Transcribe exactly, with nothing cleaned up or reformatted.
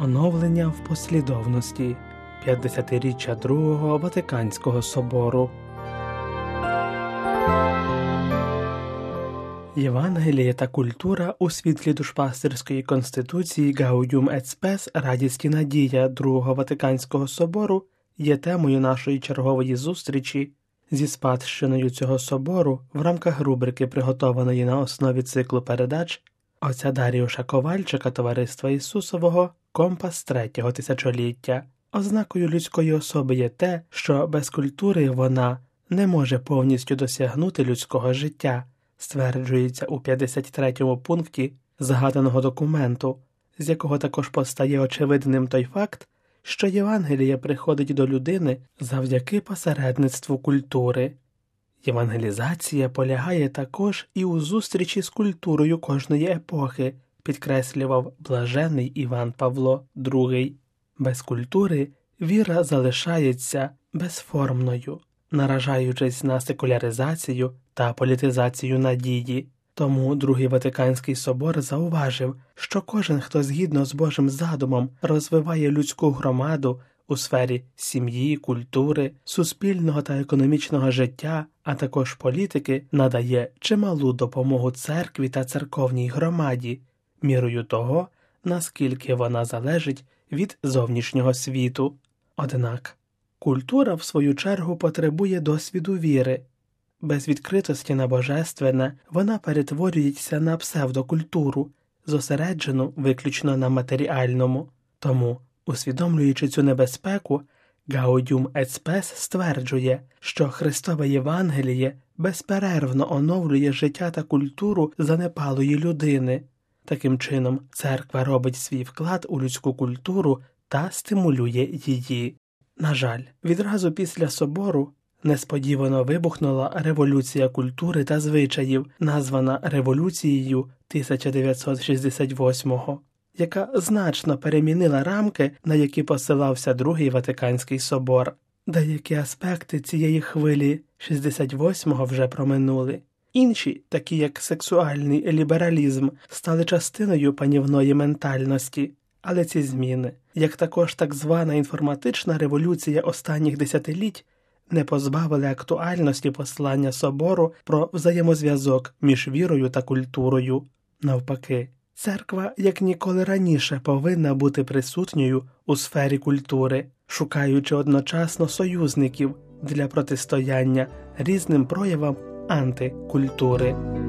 Оновлення в послідовності. п'ятдесятиріччя Другого Ватиканського собору. Євангеліє та культура у світлі душпастирської конституції Gaudium et Spes «Радість і надія» Другого Ватиканського собору є темою нашої чергової зустрічі зі спадщиною цього собору в рамках рубрики, приготованої на основі циклу передач отця Даріуша Ковальчика Товариства Ісусового «Компас третього тисячоліття». Ознакою людської особи є те, що без культури вона не може повністю досягнути людського життя, стверджується у п'ятдесят третьому пункті згаданого документу, з якого також постає очевидним той факт, що Євангеліє приходить до людини завдяки посередництву культури. Євангелізація полягає також і у зустрічі з культурою кожної епохи, підкреслював блажений Іван Павло другий. Без культури віра залишається безформною, наражаючись на секуляризацію та політизацію надії. Тому Другий Ватиканський собор зауважив, що кожен, хто згідно з Божим задумом розвиває людську громаду у сфері сім'ї, культури, суспільного та економічного життя, а також політики, надає чималу допомогу церкві та церковній громаді, мірою того, наскільки вона залежить від зовнішнього світу. Однак, культура, в свою чергу, потребує досвіду віри. Без відкритості на божественне вона перетворюється на псевдокультуру, зосереджену виключно на матеріальному. Тому, усвідомлюючи цю небезпеку, Gaudium et Spes стверджує, що Христове Євангеліє безперервно оновлює життя та культуру занепалої людини. Таким чином, церква робить свій вклад у людську культуру та стимулює її. На жаль, відразу після собору несподівано вибухнула революція культури та звичаїв, названа Революцією тисяча дев'ятсот шістдесят восьмого, яка значно перемінила рамки, на які посилався Другий Ватиканський собор. Деякі аспекти цієї хвилі шістдесят восьмого вже проминули. Інші, такі як сексуальний лібералізм, стали частиною панівної ментальності. Але ці зміни, як також так звана інформатична революція останніх десятиліть, не позбавили актуальності послання собору про взаємозв'язок між вірою та культурою. Навпаки, церква як ніколи раніше повинна бути присутньою у сфері культури, шукаючи одночасно союзників для протистояння різним проявам антикультури.